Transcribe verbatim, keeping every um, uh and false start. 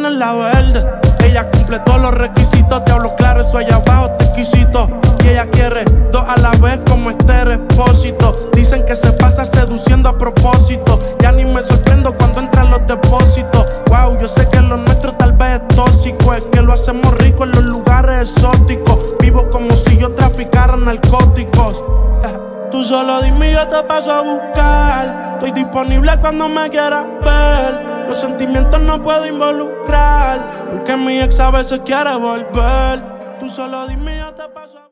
tiene la verde. Ella cumple todos los requisitos, te hablo claro, eso allá abajo te exquisito. Y ella quiere dos a la vez como este Expósito. Dicen que se pasa seduciendo a propósito. Ya ni me sorprendo cuando entran los depósitos. Wow, yo sé que lo nuestro tal vez es tóxico. Es que lo hacemos rico en los lugares exóticos. Vivo como si yo traficara narcóticos. Tú solo dime y yo te paso a buscar. Estoy disponible cuando me quieras ver. Los sentimientos no puedo involucrar, porque mi ex a veces quiere volver. Tú solo dime y yo te paso a buscar.